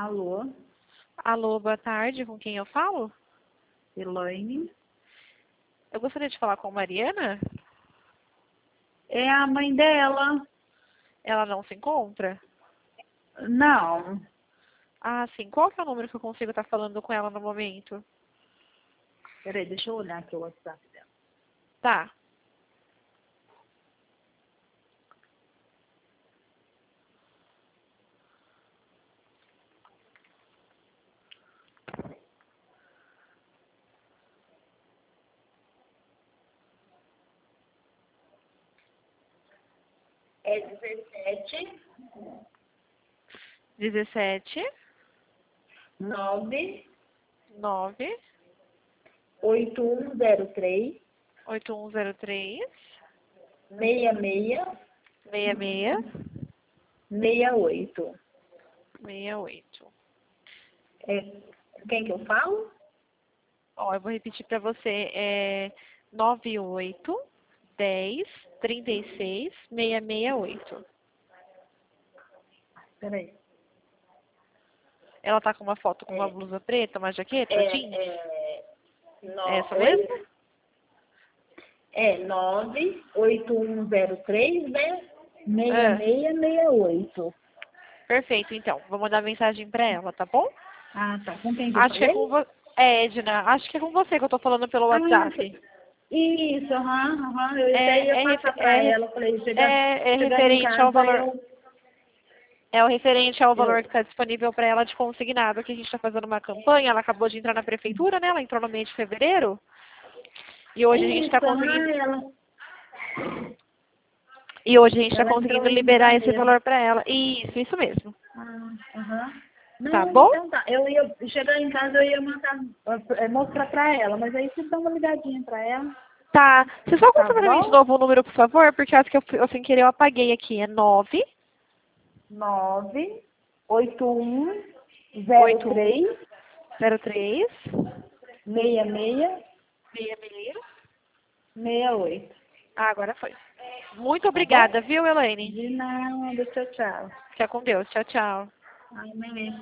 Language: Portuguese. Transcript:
Alô, Alô, boa tarde, com quem eu falo? Elaine. Eu gostaria de falar com a Mariana. É a mãe dela? Ela não se encontra? Não. Ah, sim. Qual que é o número que eu consigo estar falando com ela no momento? Peraí, deixa eu olhar aqui o WhatsApp dela. Tá. É 17 17 9 9 8103 8103 66 66 68. 68. É quem que eu falo? Ó, eu vou repetir para você. É 98 10 36 668. Peraí. Ela tá com uma foto com uma blusa preta, uma jaqueta, jeans? É essa Oi? mesmo? É 98103, né? Ah, 6668. perfeito, então. Vou mandar mensagem para ela, tá bom? Ah, tá. Com quem que eu Acho que é falei? com você. É, Edna, acho que é com você que eu tô falando pelo Ah, WhatsApp. isso, aham. Eu até É, ia é, passar ref- pra é, ela. Falei, é chegando em referente ao casa, valor. É o referente ao valor eu... que está disponível para ela de consignado, que a gente está fazendo uma campanha. Ela acabou de entrar na prefeitura, né? Ela entrou no mês de fevereiro. E hoje a gente está Isso, conseguindo. ela, E hoje a gente está ela entrou conseguindo em liberar esse janeiro. valor para ela. Isso mesmo. Ah, aham. Tá Não, bom? então tá. Eu ia chegar em casa, eu ia mandar, mostrar pra ela, mas aí você dá uma ligadinha pra ela, Tá. Você só tá confirma pra mim de bom? novo o número, por favor? Porque acho que eu sem querer eu apaguei aqui. É 9 8 98103 03 66 66. 68. Ah, agora foi. Muito Tá bom? obrigada, viu, Elaine? De nada, tchau, tchau. Fica com Deus. Tchau, tchau. Ai, mãe.